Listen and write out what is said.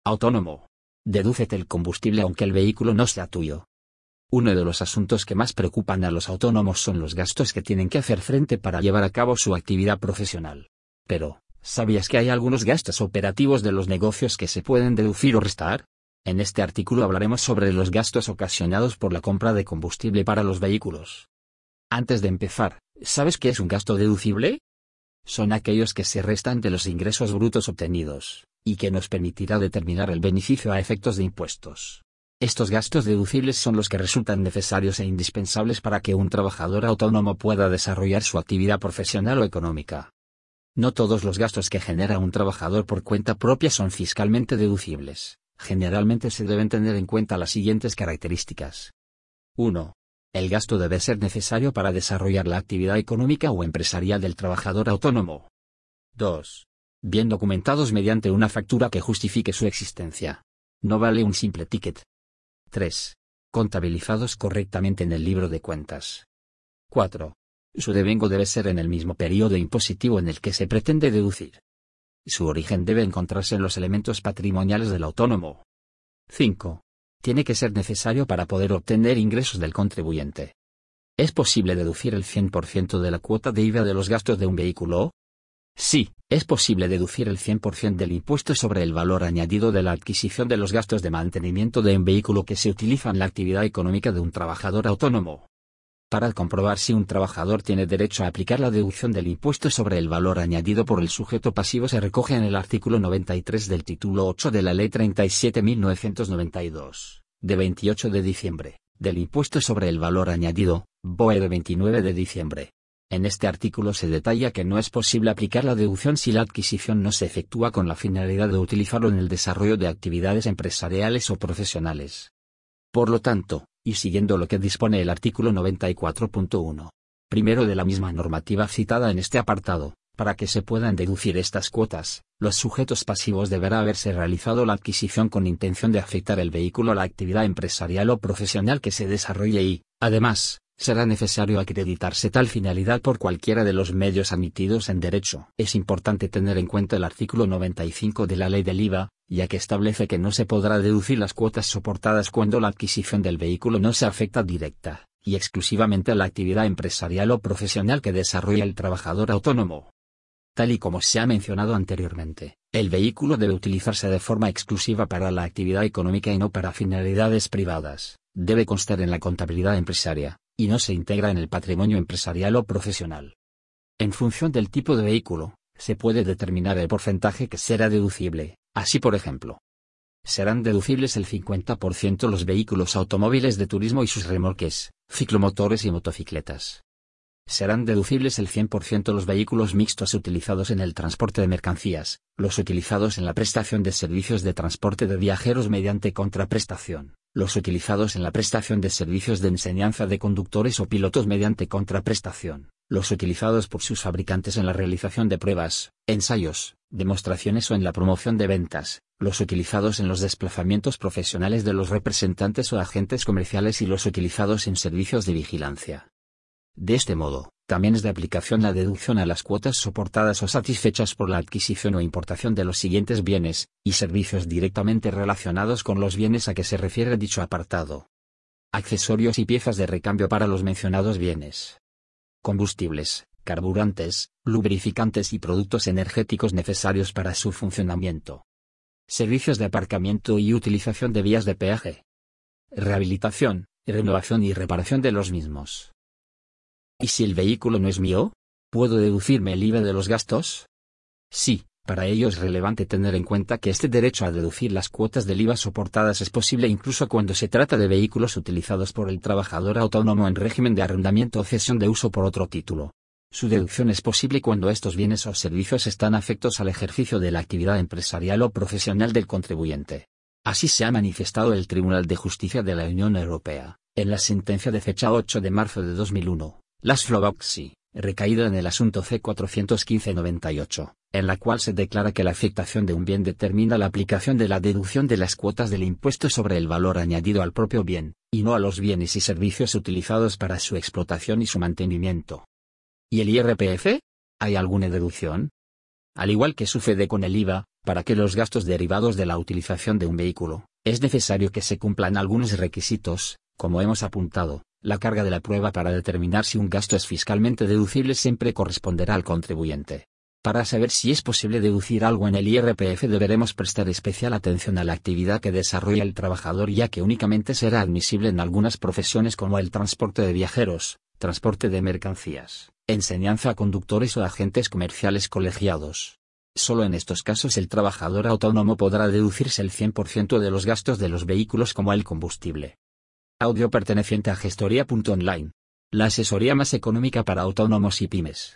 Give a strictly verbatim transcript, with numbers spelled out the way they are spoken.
Autónomo. Dedúcete el combustible aunque el vehículo no sea tuyo. Uno de los asuntos que más preocupan a los autónomos son los gastos que tienen que hacer frente para llevar a cabo su actividad profesional. Pero, ¿sabías que hay algunos gastos operativos de los negocios que se pueden deducir o restar? En este artículo hablaremos sobre los gastos ocasionados por la compra de combustible para los vehículos. Antes de empezar, ¿sabes qué es un gasto deducible? Son aquellos que se restan de los ingresos brutos obtenidos, y que nos permitirá determinar el beneficio a efectos de impuestos. Estos gastos deducibles son los que resultan necesarios e indispensables para que un trabajador autónomo pueda desarrollar su actividad profesional o económica. No todos los gastos que genera un trabajador por cuenta propia son fiscalmente deducibles. Generalmente se deben tener en cuenta las siguientes características. uno. El gasto debe ser necesario para desarrollar la actividad económica o empresarial del trabajador autónomo. dos. Bien documentados mediante una factura que justifique su existencia. No vale un simple ticket. tres. Contabilizados correctamente en el libro de cuentas. cuatro. Su devengo debe ser en el mismo periodo impositivo en el que se pretende deducir. Su origen debe encontrarse en los elementos patrimoniales del autónomo. cinco. Tiene que ser necesario para poder obtener ingresos del contribuyente. ¿Es posible deducir el cien por ciento de la cuota de I V A de los gastos de un vehículo? Sí, es posible deducir el cien por ciento del impuesto sobre el valor añadido de la adquisición de los gastos de mantenimiento de un vehículo que se utiliza en la actividad económica de un trabajador autónomo. Para comprobar si un trabajador tiene derecho a aplicar la deducción del impuesto sobre el valor añadido por el sujeto pasivo se recoge en el artículo noventa y tres del título ocho de la Ley treinta y siete mil novecientos noventa y dos, de veintiocho de diciembre, del impuesto sobre el valor añadido, B O E de veintinueve de diciembre. En este artículo se detalla que no es posible aplicar la deducción si la adquisición no se efectúa con la finalidad de utilizarlo en el desarrollo de actividades empresariales o profesionales. Por lo tanto, y siguiendo lo que dispone el artículo noventa y cuatro punto uno, primero de la misma normativa citada en este apartado, para que se puedan deducir estas cuotas, los sujetos pasivos deberá haberse realizado la adquisición con intención de afectar el vehículo a la actividad empresarial o profesional que se desarrolle y, además, será necesario acreditarse tal finalidad por cualquiera de los medios admitidos en derecho. Es importante tener en cuenta el artículo noventa y cinco de la Ley del I V A, ya que establece que no se podrá deducir las cuotas soportadas cuando la adquisición del vehículo no se afecta directa y exclusivamente a la actividad empresarial o profesional que desarrolla el trabajador autónomo. Tal y como se ha mencionado anteriormente, el vehículo debe utilizarse de forma exclusiva para la actividad económica y no para finalidades privadas. Debe constar en la contabilidad empresaria, y no se integra en el patrimonio empresarial o profesional. En función del tipo de vehículo, se puede determinar el porcentaje que será deducible. Así, por ejemplo, serán deducibles el cincuenta por ciento los vehículos automóviles de turismo y sus remolques, ciclomotores y motocicletas. Serán deducibles el cien por ciento los vehículos mixtos utilizados en el transporte de mercancías, los utilizados en la prestación de servicios de transporte de viajeros mediante contraprestación, los utilizados en la prestación de servicios de enseñanza de conductores o pilotos mediante contraprestación, los utilizados por sus fabricantes en la realización de pruebas, ensayos, demostraciones o en la promoción de ventas, los utilizados en los desplazamientos profesionales de los representantes o agentes comerciales y los utilizados en servicios de vigilancia. De este modo, también es de aplicación la deducción a las cuotas soportadas o satisfechas por la adquisición o importación de los siguientes bienes y servicios directamente relacionados con los bienes a que se refiere dicho apartado. Accesorios y piezas de recambio para los mencionados bienes. Combustibles, carburantes, lubrificantes y productos energéticos necesarios para su funcionamiento. Servicios de aparcamiento y utilización de vías de peaje. Rehabilitación, renovación y reparación de los mismos. ¿Y si el vehículo no es mío? ¿Puedo deducirme el I V A de los gastos? Sí, para ello es relevante tener en cuenta que este derecho a deducir las cuotas del I V A soportadas es posible incluso cuando se trata de vehículos utilizados por el trabajador autónomo en régimen de arrendamiento o cesión de uso por otro título. Su deducción es posible cuando estos bienes o servicios están afectos al ejercicio de la actividad empresarial o profesional del contribuyente. Así se ha manifestado el Tribunal de Justicia de la Unión Europea, en la sentencia de fecha ocho de marzo de dos mil uno. Laszlo-Boxy, recaída en el asunto C cuatrocientos quince noventa y ocho, en la cual se declara que la afectación de un bien determina la aplicación de la deducción de las cuotas del impuesto sobre el valor añadido al propio bien, y no a los bienes y servicios utilizados para su explotación y su mantenimiento. ¿Y el I R P F? ¿Hay alguna deducción? Al igual que sucede con el I V A, Para que los gastos derivados de la utilización de un vehículo, es necesario que se cumplan algunos requisitos, como hemos apuntado. La carga de la prueba para determinar si un gasto es fiscalmente deducible siempre corresponderá al contribuyente. Para saber si es posible deducir algo en el I R P F deberemos prestar especial atención a la actividad que desarrolla el trabajador, ya que únicamente será admisible en algunas profesiones como el transporte de viajeros, transporte de mercancías, enseñanza a conductores o agentes comerciales colegiados. Solo en estos casos el trabajador autónomo podrá deducirse el cien por ciento de los gastos de los vehículos como el combustible. Audio perteneciente a Gestoría punto online. La asesoría más económica para autónomos y pymes.